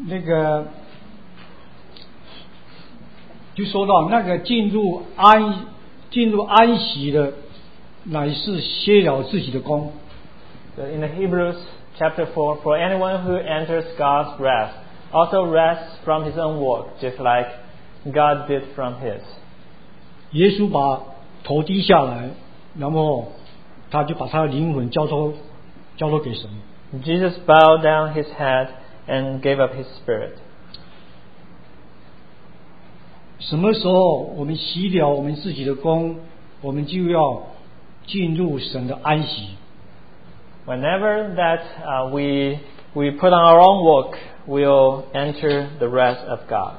那个就说到那个进入安息的，乃是歇了自己的功。 In the Hebrews chapter 4, for anyone who enters God's rest also rests from his own work, just like God did from his. 耶稣把头低下来，然后他就把他的灵魂交托给神。 Jesus bowed down his head and gave up his spirit. 什么时候我们息了我们自己的功，我们就要进入神的安息。 Whenever that we put on our own work, we'll enter the rest of God.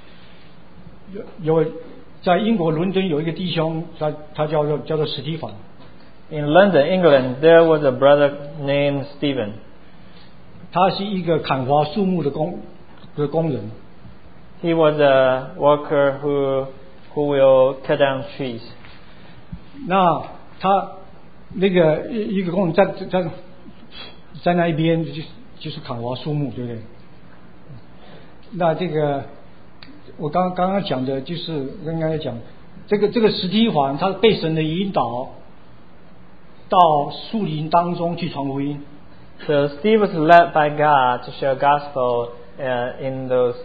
有在英国伦敦有一个弟兄，他叫做史蒂芬。 In London, England, there was a brother named Stephen. 他是一个砍伐树木的工人。 He was a worker who will cut down trees. 那他那个一个工人在那一边就是砍伐树木，对不对？那这个我刚刚讲的就是刚才讲这个史蒂芬，他被神的引导到树林当中去传福音。 So Steve was led by God to share gospel in those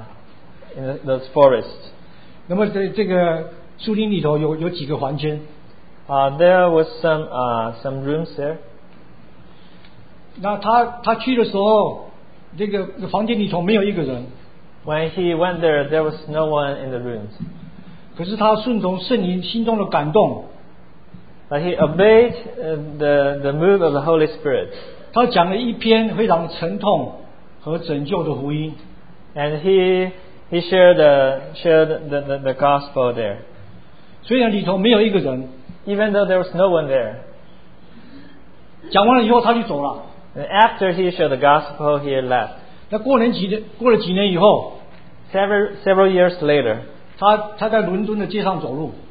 forests. 那么在这个树林里头有几个房间。 There was some rooms there. 那他去的时候，这个房间里头没有一个人。 When he went there, there was no one in the rooms. 可是他顺从圣灵心中的感动。 But he obeyed the move of the Holy Spirit. 他讲了一篇非常沉痛和拯救的福音。 And he shared the gospel there. 虽然里头没有一个人。 Even though there was no one there. 讲完了以后他就走了。 And after he shared the gospel, he left. 那过了几年以后 several years later, 他在伦敦的街上走路。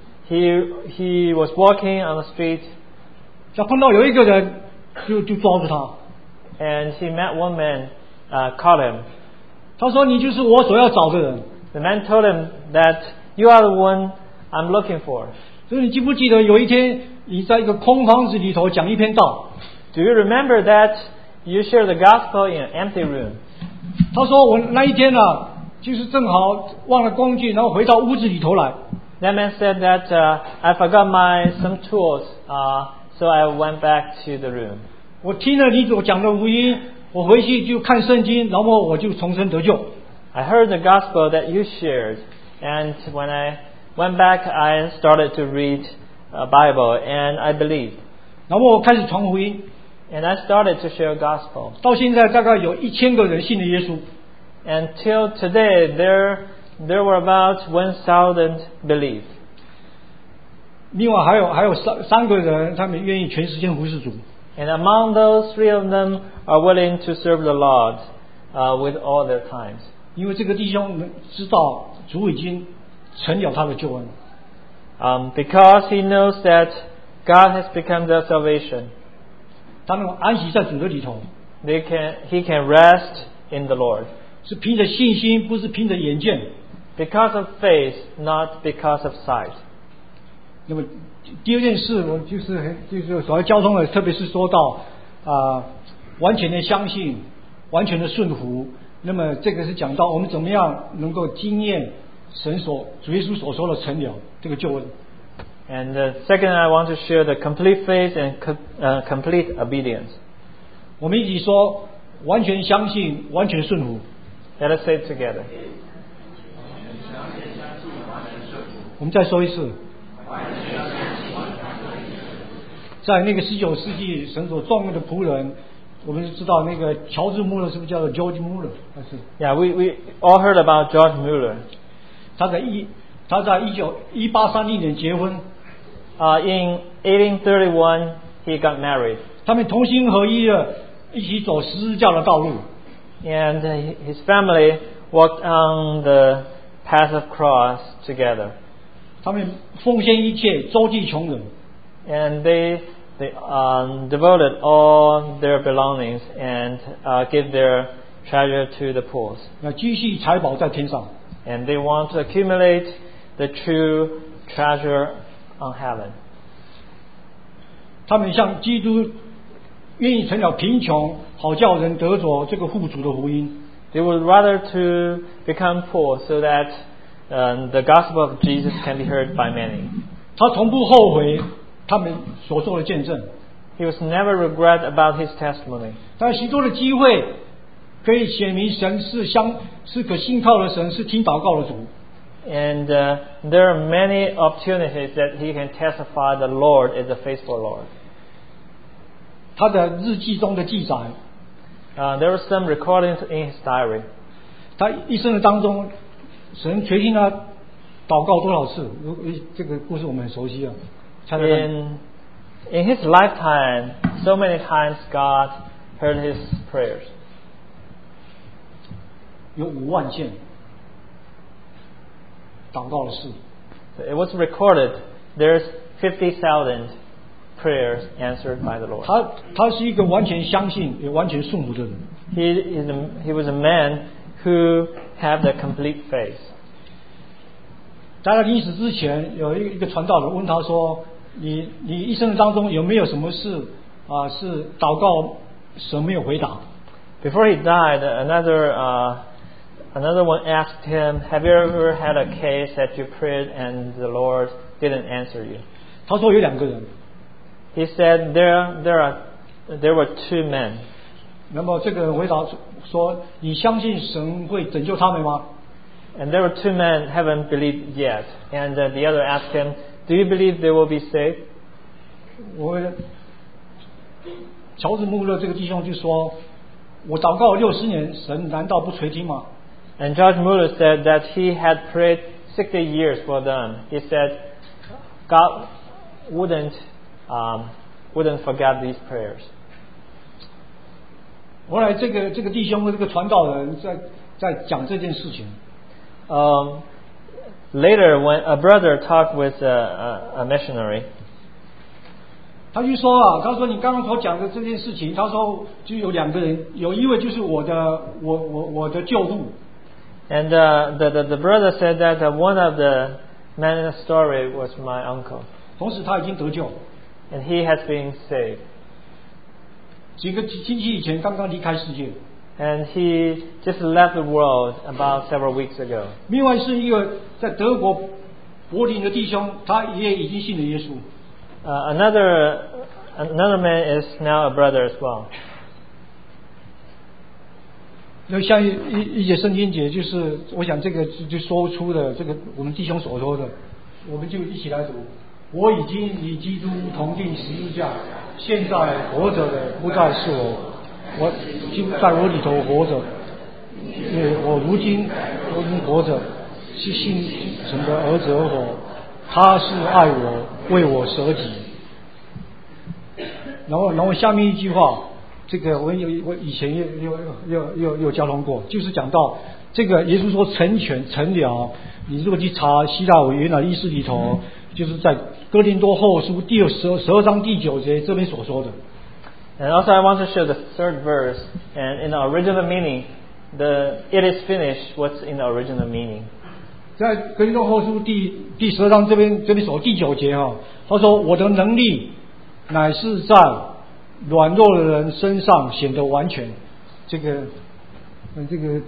He was walking on the street. 他碰到有一个人就抓住他。 And he met one man, caught him. 他说：“你就是我所要找的人。” The man told him that you are the one I'm looking for. 所以你记不记得有一天你在一个空房子里头讲一篇道 ？Do you remember that you shared the gospel in an empty room? 他说我那一天就是正好忘了工具，然后回到屋子里头来。 That man said that I forgot some tools, so I went back to the room. 我听了你所讲的福音，我回去就看圣经，然后我就重生得救。 I heard the gospel that you shared, and when I went back, I started to read a Bible, and I believed. 然后我开始传福音 And I started to share gospel. 到现在大概有1000个人信了耶稣。 Until today, there were about 1,000 believed. 另外还有3个人，他们愿意全时间服侍主。 And among those, 3 of them are willing to serve the Lord with all their times. 因为这个弟兄知道主已经成了他的救恩。 Because he knows that God has become their salvation. 他们安息在主的里头。 He can rest in the Lord. 是凭着信心，不是凭着眼见。 Because of faith, not because of sight. 那么第二件事，我就是所谓交通的，特别是说到完全的相信，完全的顺服。那么这个是讲到我们怎么样能够经验主耶稣所说的成了这个救恩。 And second, I want to share the complete faith and complete obedience. 我们一起说，完全相信，完全顺服。 Let us say it together. 我们再说一次。在那个19世纪神所重用的仆人，我们知道那个乔治穆勒是不是叫做 George Muller？ 还是 Yeah, we all heard about George Muller. 他在1830年结婚。 In 1831, he got married. 他们同心合一的，一起走十字架的道路。 And his family walked on the path of cross together. 他们奉献一切，周济穷人。 And they devoted all their belongings and give their treasure to the poor. 那积蓄财宝在天上。 And they want to accumulate the true treasure on heaven. 他们像基督愿意成了贫穷，好叫人得着这个富足的福音。 They would rather to become poor so that the gospel of Jesus can be heard by many. 他从不后悔他们所做的见证。 He was never regret about his testimony. 但许多的机会可以显明神是可信靠的神，是听祷告的主。 And there are many opportunities that he can testify the Lord is a faithful Lord. 他的日记中的记载， There were some recordings in his diary. 他一生的当中，神垂听他祷告多少次？这个故事我们很熟悉啊。猜猜看 In his lifetime, so many times God heard his prayers. 有5万件祷告的事。 It was recorded. There's 50,000 prayers answered by the Lord. 他是一个完全相信也完全顺服的人。 He was a man who had the complete faith. 在他临死之前，有一个传道人问他说：“你一生当中有没有什么事是祷告神没有回答？” Before he died, another one asked him, "Have you ever had a case that you prayed and the Lord didn't answer you?" 他说有2个人。 He said there were 2 men. 那么这个人回答说：“你相信神会拯救他们吗？” And there were 2 men haven't believed yet. And the other asked him, "Do you believe they will be saved?" 乔治穆勒这个弟兄就说：“我祷告60年，神难道不垂听吗？” And George Muller said that he had prayed 60 years for them. He said God wouldn't forget these prayers. 后来这个弟兄和这个传道人在讲这件事情。 Later, when a brother talked with a missionary, 他就说他说你刚刚所讲的这件事情，他说就有2个人，有一位就是我的救父。 and the brother said that one of the men in the story was my uncle, 同时他已经得救， and he has been saved. 几个星期以前刚刚离开世界。 And he just left the world about several weeks ago. 另外是一个在德国柏林的弟兄，他也已经信了耶稣。 Another man is now a brother as well. 那像一节圣经节，就是我想这个就说出的这个我们弟兄所说的，我们就一起来读。我已经与基督同定十字架，现在活着的不再是我基督在我里头活着，因为我如今活着，是信神的儿子而活，他是爱我，为我舍己。然后下面一句话，这个我以前又交通过，就是讲到这个耶稣说成全成了。你如果去查希腊文原来意思里头，就是在哥林多后书第12章第9节这边所说的。 And also I want to show the 3rd verse, and in the original meaning, it is finished. What's in the original meaning? 在哥林多后书第12章这边所第9节他说我的能力乃是在软弱的人身上显得完全。这个 And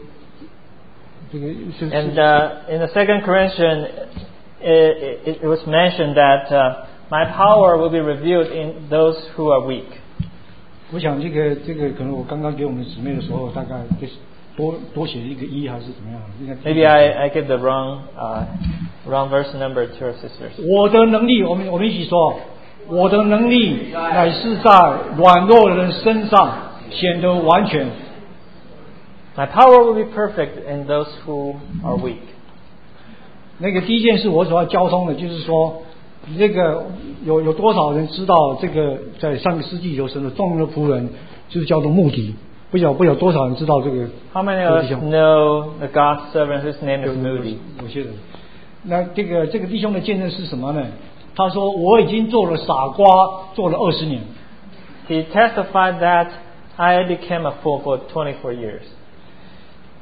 in the 2 Corinthians, it was mentioned that my power will be revealed in those who are weak. 我想这个可能我刚刚给我们姊妹的时候，大概多写一个1还是怎么样？ Maybe I give the wrong verse number to our sisters. 我的能力，我们一起说，我的能力乃是在软弱的人身上显得完全。 My power will be perfect in those who are weak. 那个第一件事我所要交通的就是说，这个有多少人知道这个在上个世纪有神的重要的仆人，就是叫做穆迪。不晓多少人知道这个 How many of us know the God's servant whose name is Moody? 有些人。那这个弟兄的见证是什么呢？他说我已经做了傻瓜，做了20年。 He testified that I became a fool for 24 years.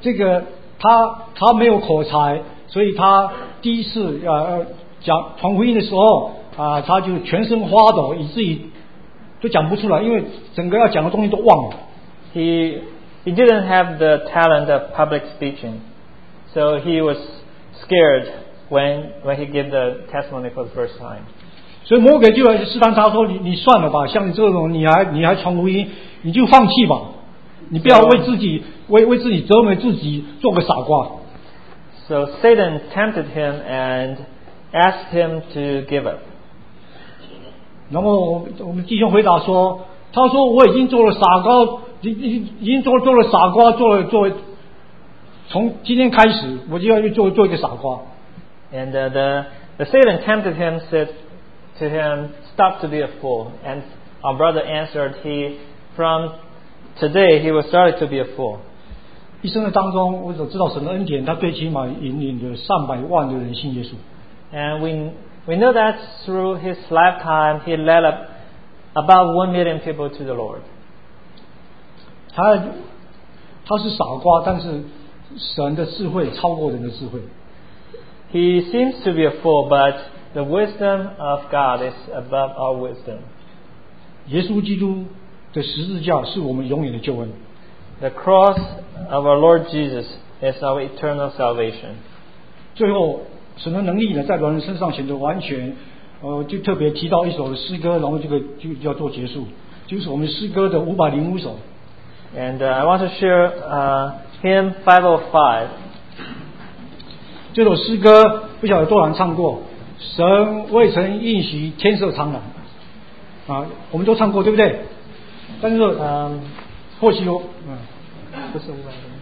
这个他没有口才，所以他第一次讲传福音的时候他就全身发抖，以至于都讲不出来，因为整个要讲的东西都忘了。 He didn't have the talent of public speaking, so he was scared when he gave the testimony for the first time. 所以魔鬼就来试探他说：“你算了吧，像你这种你还传福音，你就放弃吧，你不要为自己折磨自己，做个傻瓜。” So Satan tempted him and asked him to give up. 然后我们弟兄回答说：“他说我已经做了傻瓜，已经做了傻瓜，从今天开始我就要做一个傻瓜。” And the Satan tempted him, said to him, "Stop to be a fool." And our brother answered, from today he was started to be a fool. 一生的当中，我所知道神的恩典，他最起码引领着300万的人信耶稣。 And we know that through his lifetime he led up about 1 million people to the Lord. 他是傻瓜，但是神的智慧超过人的智慧。 He seems to be a fool, but the wisdom of God is above our wisdom. 耶稣基督的十字架是我们永远的救恩。 The cross of our Lord Jesus is our eternal salvation. 最后，神的能力呢，在人身上显得完全。就特别提到一首诗歌，然后就要做结束，就是我们诗歌的505首。 And I want to share hymn 505. 这首诗歌不晓得多少人唱过。神未曾应许天色苍蓝，我们都唱过，对不对？但是或许有， 不是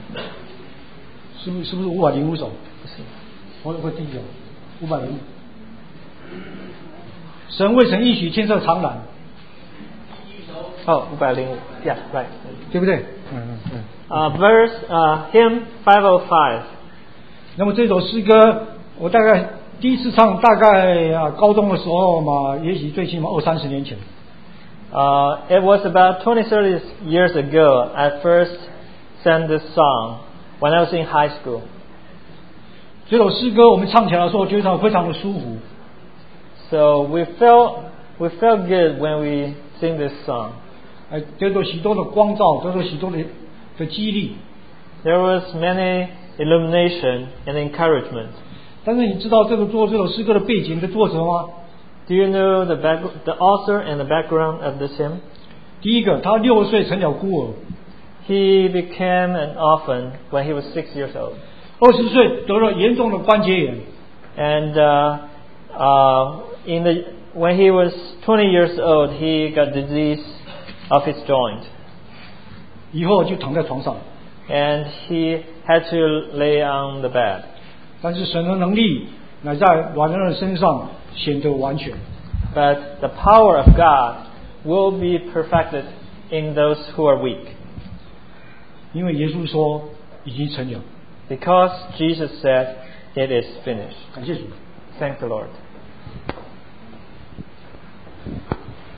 505， 是不是505首？ 不是， 我第一个505。神未曾应许天色苍蓝。 505 ，Yeah, right， 对不对 ？Hymn 505。 那么这首诗歌，我大概第一次唱，大概高中的时候嘛，也许最起码20-30年前。 It was about 20-30 years ago. I first sang this song when I was in high school. 这首诗歌我们唱起来的时候，觉得非常的舒服。 So we felt good when we sing this song. 得到许多的光照，得到许多的激励。 There was many illumination and encouragement. 但是你知道做这首诗歌的背景的作者吗？ Do you know the author and the background of this hymn? 第一个，他6岁成了孤儿。 He became an orphan when he was 6 years old. 20岁得了严重的关节炎。 And when he was 20 years old, he got disease of his joint. 以后就躺在床上。 And he had to lay on the bed. 但是神的能力乃在软弱人身上显得完全。 But the power of God will be perfected in those who are weak. 因为耶稣说已经成了。 Because Jesus said, "It is finished." 感谢主。 Thank the Lord.